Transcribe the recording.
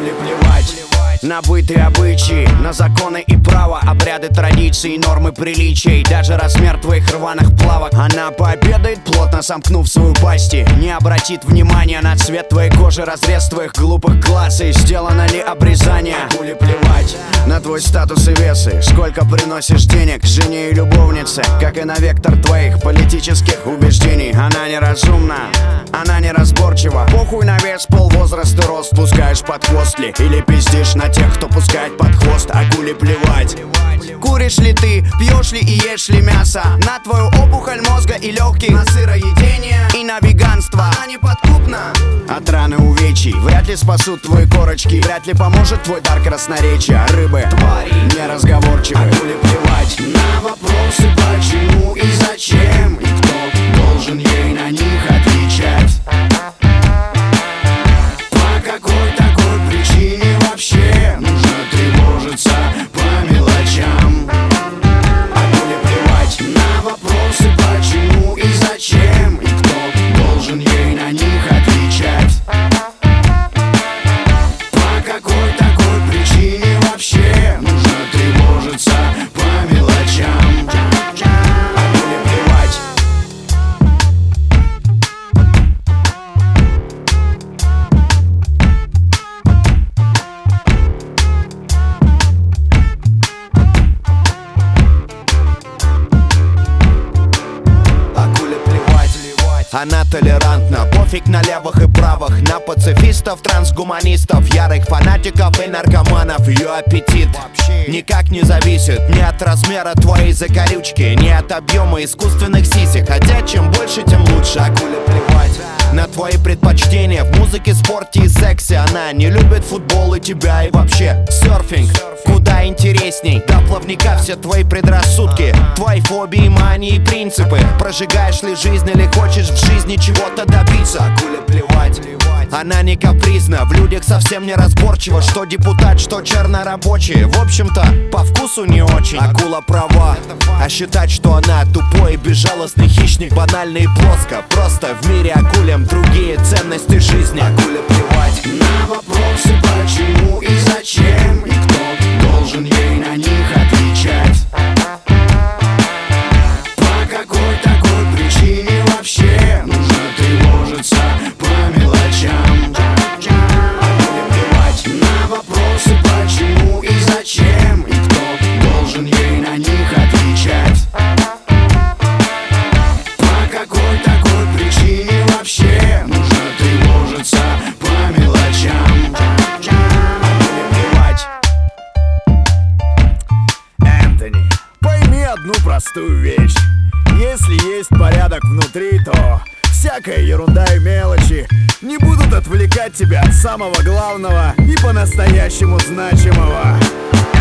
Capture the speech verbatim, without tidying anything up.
Акуле плевать на быты, обычаи, на законы и право, обряды, традиции, нормы приличий, даже размер твоих рваных плавок. Она пообедает, плотно сомкнув свою пасти, не обратит внимания на цвет твоей кожи, разрез твоих глупых глаз и сделано ли обрезание. Акуле плевать на твой статус и весы, сколько приносишь денег жене и любовнице, как и на вектор твоих политических убеждений. Она неразумна, она неразборчива, похуй на вес, пол, возраст и рост, пускаешь под хвост ли или пиздишь на тех, кто пускает под хвост. Акуле плевать. Куришь ли ты, пьешь ли и ешь ли мясо, на твою опухоль мозга и легких, на сыроедение и на веганство. Она неподкупна от раны увечий, вряд ли спасут твои корочки, вряд ли поможет твой дар красноречия. Рыбы, твари, неразговорчивы. Акуле плевать на вопросы почему и зачем, и кто должен ей на них отвечать. По какой такой причине вообще нужно тревожиться по мелочам. Акуле плевать на вопросы почему и зачем, и кто должен ей на них отвечать. По какой такой причине вообще нужно тревожиться по мелочам. Акуле плевать. Она толерантна, пофиг на левых и правых, на пацифистов, трансгуманистов, ярых фанатиков и наркоманов. Ее аппетит никак не зависит ни от размера твоей закорючки, ни от объема искусственных сисек, хотя чем больше, тем лучше. Акуле плевать на твои предпочтения в музыке, спорте и сексе. Она не любит футбол и тебя, и вообще серфинг куда интересней. До плавника все твои предрассудки, твои фобии, мании и принципы. Прожигаешь ли жизнь или хочешь в жизни чего-то добиться. Акуле плевать. Она не капризна, в людях совсем не разборчива, что депутат, что чернорабочий. В общем-то, по вкусу не очень. Акула права, а считать, что она тупой и безжалостный хищник, банально и плоско. Просто в мире акулям другие ценности жизни. Акуле плевать на вопросы почему и зачем, и кто должен ей на них отвечать. По какой такой причине вообще нужно тревожиться по мелочам. Акуле плевать на вопросы почему и зачем, и кто должен ей на них отвечать. По какой такой причине вообще нужно тревожиться по мелочам. Акуле плевать. Энтони, пойми одну простую вещь. Если есть порядок внутри, то всякая ерунда и мелочи не будут отвлекать тебя от самого главного и по-настоящему значимого.